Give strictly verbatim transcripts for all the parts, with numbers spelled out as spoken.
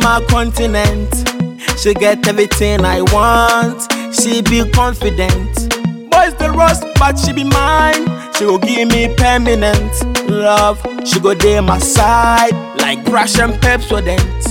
my continent. She get everything I want. She be confident. Boys the rust, but she be mine. She go give me permanent love. She go dey my side like Crash and Pepsodent.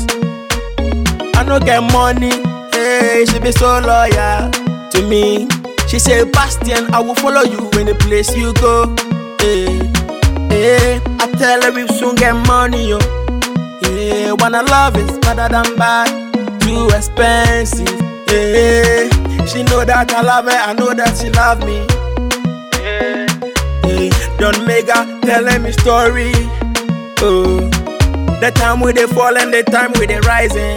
I no get money, hey, she be so loyal to me. She say, Bastian, I will follow you in the place you go. Hey, hey, I tell her we soon get money, yo. Hey, wanna love is better than bad, too expensive. Hey, she know that I love her, I know that she love me. Hey, hey, don't make her telling me story. Oh, the time we they fall and the time we they rising.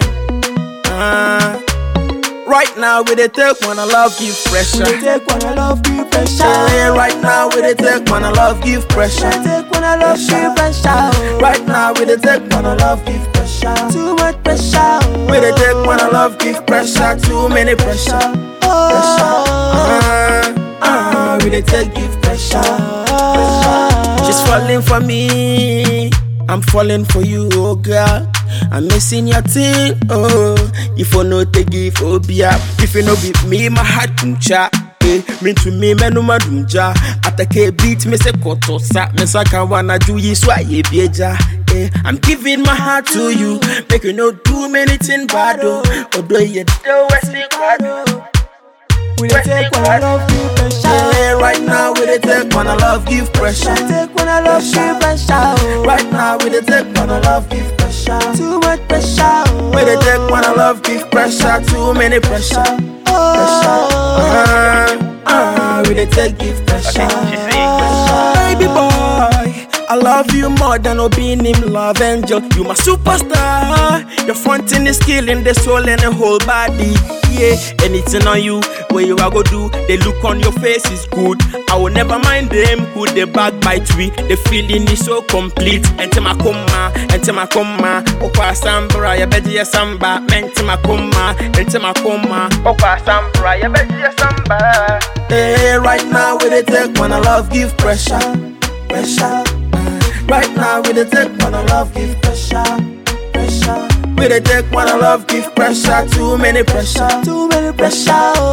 Uh, right now we they take when I love give pressure. We take when I love give pressure. Yeah, right now we they take when I love give pressure. We take when I love give pressure. Right now we they take when I love give pressure. Too much pressure. We they take when I love give pressure. Too many pressure. Pressure. Uh, uh, we they take give pressure. Pressure. She's falling for me. I'm falling for you, oh girl. I'm missing your thing, oh. If you no take give, oh be up. If you no be me, my heart kumcha. Eh, mean to me, me no madumja. Atake beat me se koto sa. Me saka wana do yi swa ye bieja. Eh, I'm giving my heart to you. Make you no do many things bad, oh. Odo ye do wesi kwado. We dey take when I love give pressure. Yeah, right now we dey take when I love give pressure. We take when I love give pressure. Right now we dey take when I love give pressure. Too much pressure. We dey take when I love give pressure. Too many pressure. Pressure. Uh, uh, we dey take give pressure. Baby boy, I love you more than obeying him, love angel. You my superstar. Your fronting is killing the soul and the whole body. Yeah, anything on you, where you are go do, the look on your face is good. I will never mind them who the backbite we. The feeling is so complete. Ente makoma, ente makoma. Okwa sambra, ya beji ya samba. Mente makoma, ente makoma. Okwa sambra, ya beji ya samba. Hey, right now we dey take when I love give pressure, pressure. Right now we dey take when I love give pressure, pressure. We dey take when I love give pressure. Too many pressure, Too many pressure.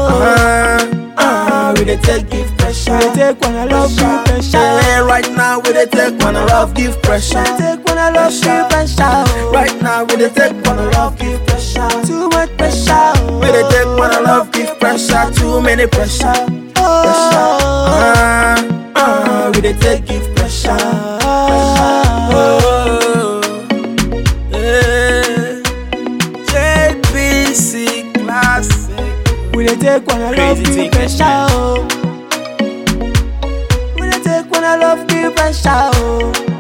uh, uh, we dey take give pressure. We dey take when I love give pressure. Yeah, right now we dey take when I love give pressure. We take when I love give pressure. Right now we dey take when I love give pressure. Too much pressure. We dey take when I love give pressure. Too many pressure, pressure. Uh, uh, we dey take give pressure. Oh, yeah. J B C Classic. We dey take when I love Crazy give pressure. We dey take when I love give pressure.